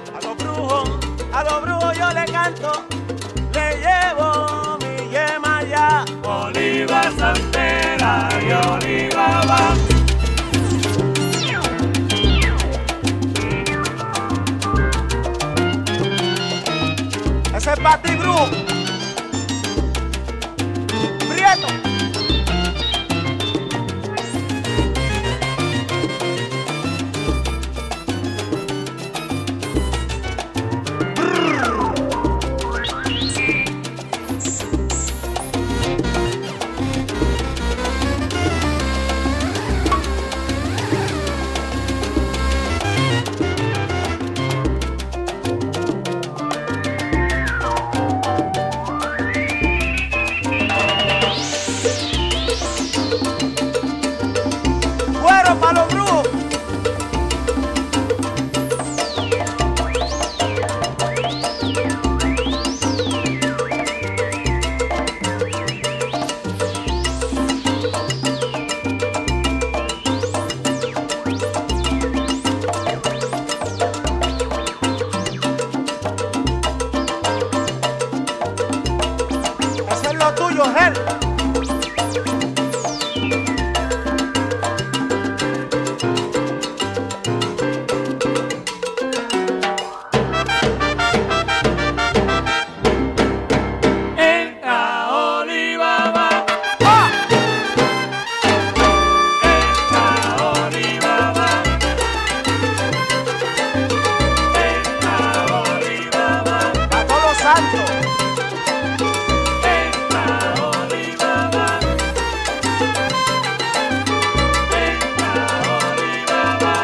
A los brujos yo le canto, le llevo mi Yemayá. Oliva santera y olivaba. Ese es para ti, brujo. Prieto. Cuero para los brujos. Eso es lo tuyo, Gel. Entra olivaba. Entra olivaba. Entra olivaba. A todos los santos. Entra olivaba. Entra olivaba.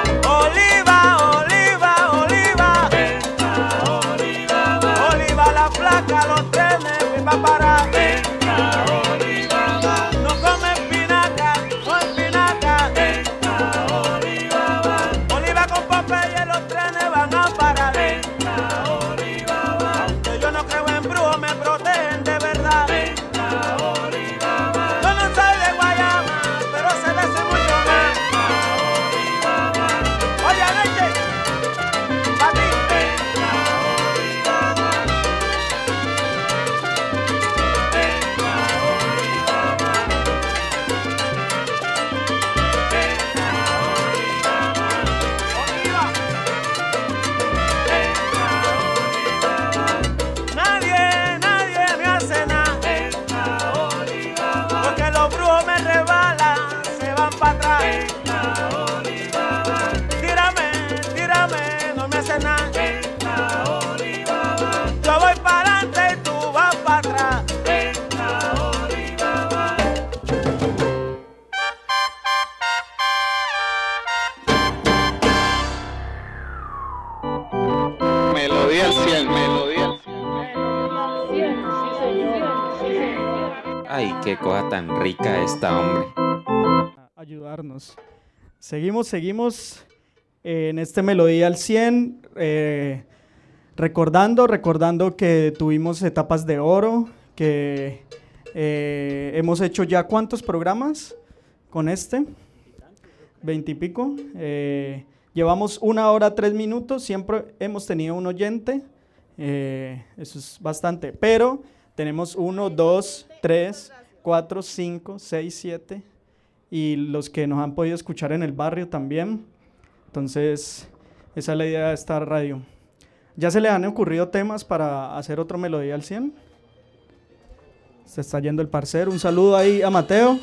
Oliva. Entra olivaba. Oliva la flaca, los trenes, mi papara. Entra olivaba. No come espinaca, no espinaca. Entra olivaba. Oliva con Popeye, los trenes van a parar. Entra olivaba. Aunque yo no creo en brujos, me protegen de verdad. Entra olivaba. Yo no soy de Guayama, pero se le hace mucho más. Oye, leche, pa' ti. Nadie me hace nada. Porque los brujos me rebalan, se van para atrás. Tírame, no me hace nada. Yo voy para adelante y tú vas para atrás. Melodía al 100, melodía al 100. Ay, qué cosa tan rica esta, hombre. Ayudarnos. Seguimos en este Melodía al 100, recordando que tuvimos etapas de oro, que hemos hecho ya ¿cuántos programas con este? 20 y pico. Llevamos 1 hora 3 minutos, siempre hemos tenido un oyente, eso es bastante, pero tenemos 1, 2, 3, 4, 5, 6, 7 y los que nos han podido escuchar en el barrio también. Entonces, esa es la idea de esta radio. ¿Ya se le han ocurrido temas para hacer otro Melodía al 100? Se está yendo el parcero. Un saludo ahí a Mateo.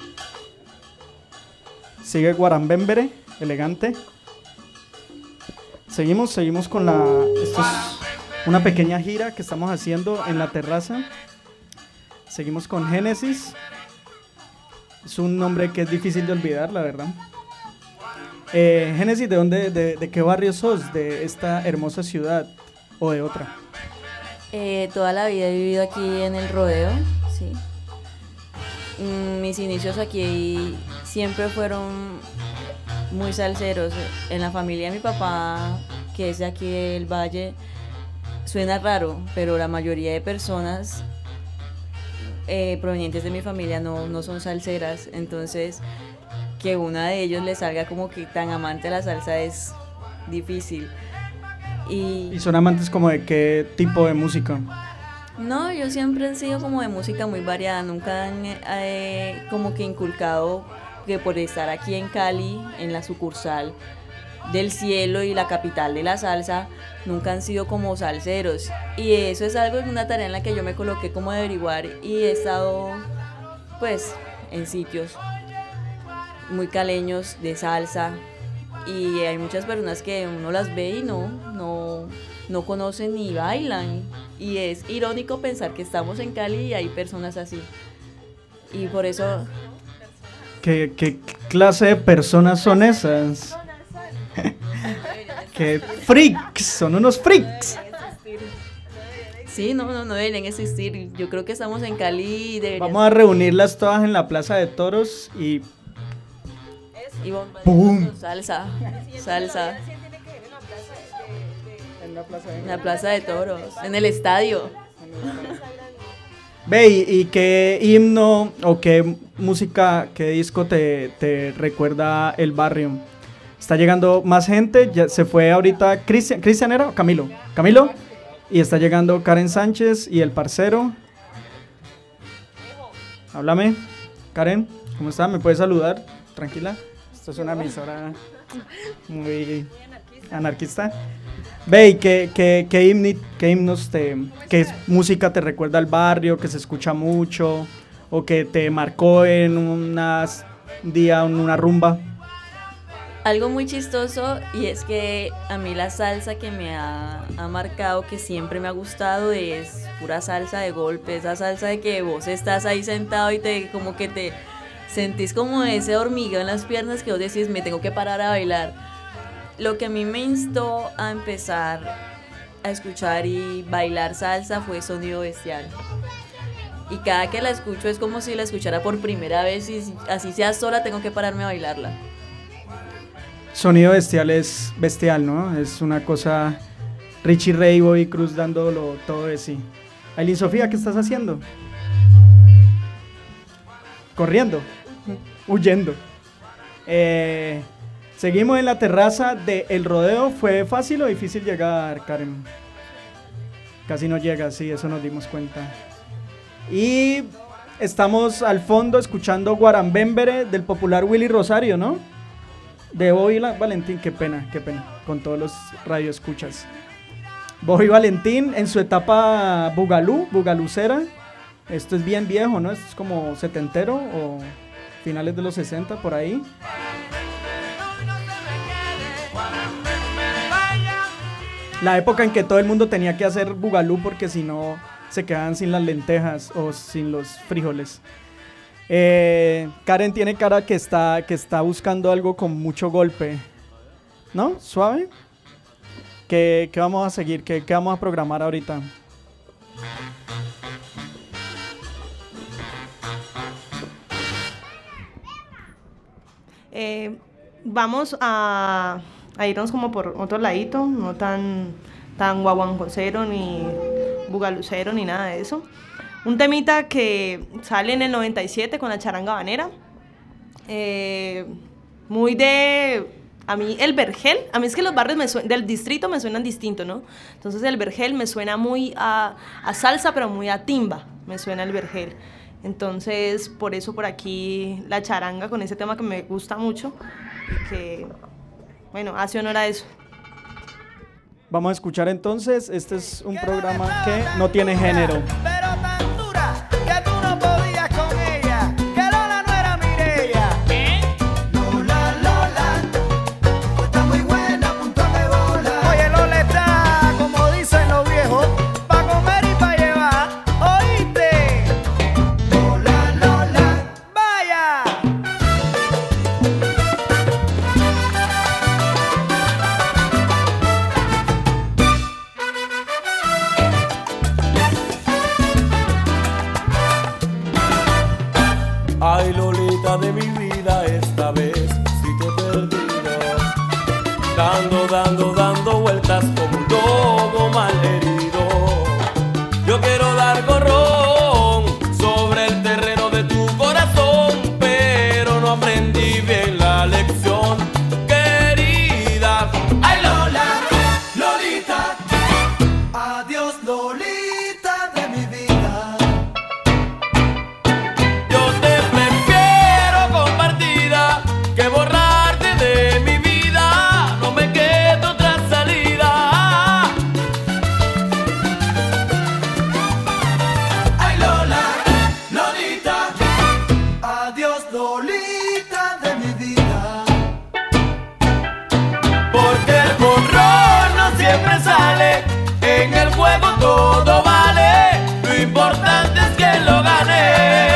Sigue Guarambembere, elegante. Seguimos con la... Esto es una pequeña gira que estamos haciendo en la terraza. Seguimos con Génesis. Es un nombre que es difícil de olvidar, la verdad. Génesis, ¿de qué barrio sos? ¿De esta hermosa ciudad o de otra? Toda la vida he vivido aquí en el rodeo, sí. Mis inicios aquí siempre fueron muy salseros. En la familia de mi papá, que es de aquí del Valle, suena raro, pero la mayoría de personas provenientes de mi familia no son salseras. Entonces, que una de ellos le salga como que tan amante de la salsa es difícil. ¿Y son amantes como de qué tipo de música? No, yo siempre he sido como de música muy variada, nunca han como que inculcado que por estar aquí en Cali, en la sucursal del cielo y la capital de la salsa, nunca han sido como salseros. Y eso es algo, una tarea en la que yo me coloqué como de averiguar y he estado pues en sitios muy caleños de salsa y hay muchas personas que uno las ve y no conocen ni bailan. Y es irónico pensar que estamos en Cali y hay personas así. Y por eso... ¿Qué clase de personas son esas? ¡Qué freaks! Son unos freaks. Sí, no deberían existir. Yo creo que estamos en Cali y deberían... Vamos a reunirlas todas en la Plaza de Toros y... ¡Pum! Salsa. En la Plaza de Toros, en el estadio. Ve, ¿y qué himno o qué música, qué disco te recuerda el barrio? Está llegando más gente, ya se fue ahorita Cristian ¿era? Camilo, y está llegando Karen Sánchez y el parcero. Háblame, Karen, ¿cómo está? ¿Me puedes saludar? Tranquila, esto es una emisora muy anarquista. Ve, ¿y qué himnos qué música te recuerda al barrio, que se escucha mucho, o que te marcó en un día, en una rumba? Algo muy chistoso, y es que a mí la salsa que me ha marcado, que siempre me ha gustado, es pura salsa de golpe, esa salsa de que vos estás ahí sentado y como que te sentís como ese hormigueo en las piernas que vos decís, me tengo que parar a bailar. Lo que a mí me instó a empezar a escuchar y bailar salsa fue Sonido Bestial. Y cada que la escucho es como si la escuchara por primera vez y así sea sola tengo que pararme a bailarla. Sonido Bestial es bestial, ¿no? Es una cosa... Richie Ray, Bobby Cruz dándolo todo de sí. Ailín Sofía, ¿qué estás haciendo? Corriendo. Huyendo. Seguimos en la terraza de El Rodeo. ¿Fue fácil o difícil llegar, Karen? Casi no llega, sí, eso nos dimos cuenta. Y estamos al fondo escuchando Guarambémbere del popular Willy Rosario, ¿no? De Bobby Valentín, qué pena, con todos los radioescuchas. Bobby Valentín en su etapa bugalucera. Esto es bien viejo, ¿no? Esto es como setentero o finales de los 60, por ahí. La época en que todo el mundo tenía que hacer bugalú porque si no se quedaban sin las lentejas o sin los frijoles. Karen tiene cara que está buscando algo con mucho golpe, ¿no? Suave. ¿Qué vamos a seguir? ¿Qué vamos a programar ahorita? Vamos a irnos como por otro ladito, no tan guaguancocero ni bugalucero ni nada de eso. Un temita que sale en el 97 con la charanga habanera. Muy de... A mí el vergel, a mí es que los barrios del distrito me suenan distinto, ¿no? Entonces el vergel me suena muy a salsa, pero muy a timba, me suena el vergel. Entonces, por eso por aquí la charanga con ese tema que me gusta mucho y que, bueno, hace honor a eso. Vamos a escuchar entonces, este es un programa que no tiene género. Lolita de mi vida, esta vez sí te he perdido. Dando vueltas como un lobo malherido. Yo quiero dar corrón sobre el terreno de tu corazón, pero no aprendí bien la lección, querida. Ay, Lola, Lolita, adiós, Lolita de mi vida. Yo te prefiero compartida que borrarte de mi vida. No me queda otra salida. Ay, Lola, Lolita, adiós, Lolita de mi vida. Porque el borrón no siempre sale. En el juego todo vale. Lo importante es que lo gane.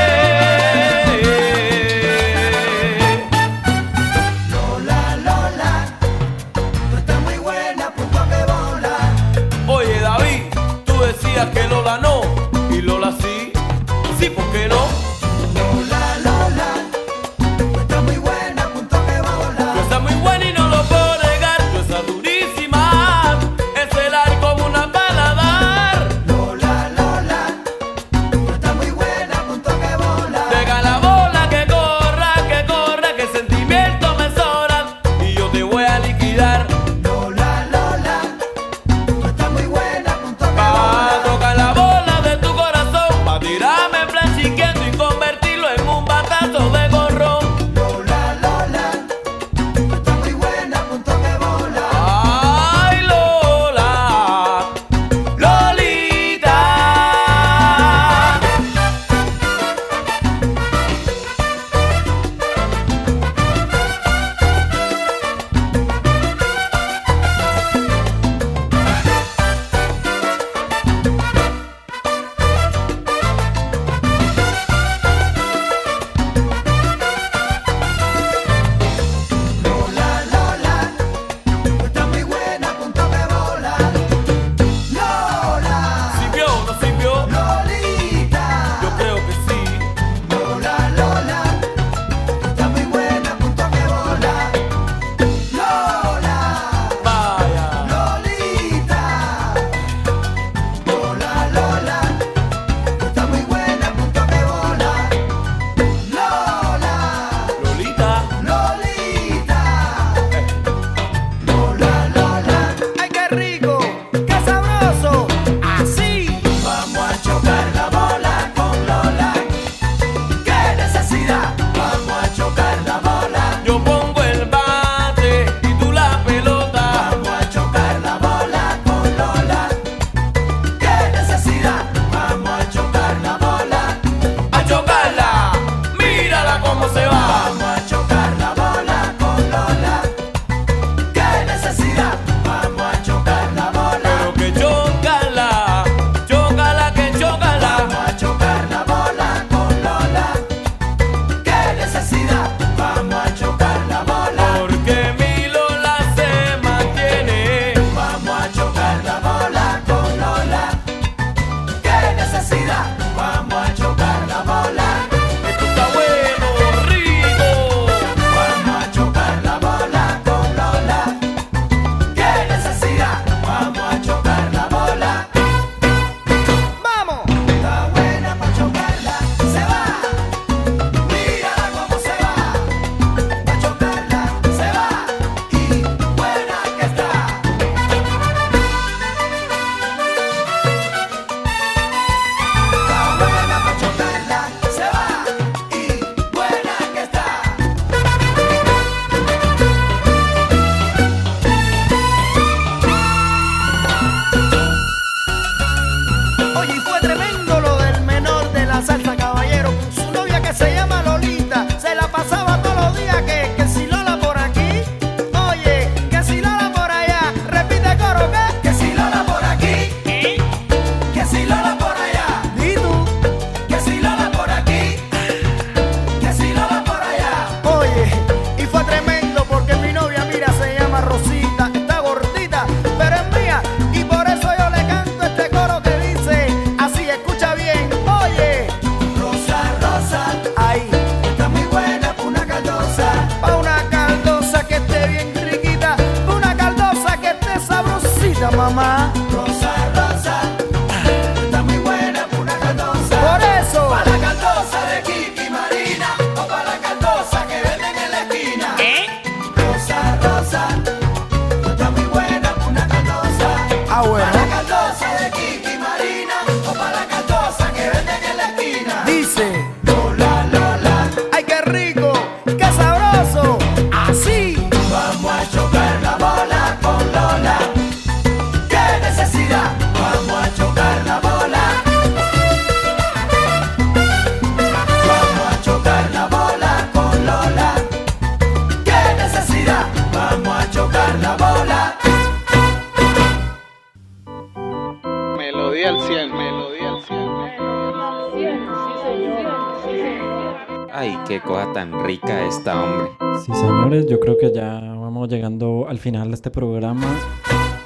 Lola, Lola, tú estás muy buena, punto que bola. Oye, David, tú decías que Lola no y Lola sí. Sí, ¿por qué no? Lola, Lola, tú estás muy buena, punto que bola. Tú estás muy buena y no lo puedo negar. Tú estás durísima. Es el ar como una paladar. Lola, Lola, Gracias, mamá. Rosa, Rosa, está muy buena para una caldosa. Por eso. Para la caldosa de Kiki Marina o para la caldosa que venden en la esquina. Rosa, Rosa, está muy buena para una caldosa. Bueno. Para la caldosa de Kiki Marina o para la caldosa que venden en la esquina. Dice. Lola, Lola, ¡Ay, qué rico! ¡Qué sabroso! ¡Así! vamos a chocar la bola con Lola. ¿Qué necesidad? Vamos a chocar la bola. Vamos a chocar la bola con Lola. ¿Qué necesidad? Vamos a chocar la bola. Melodía al 100, melodía al 100. Ay, qué cosa tan rica esta, hombre. Sí, señores, yo creo que ya vamos llegando al final de este programa.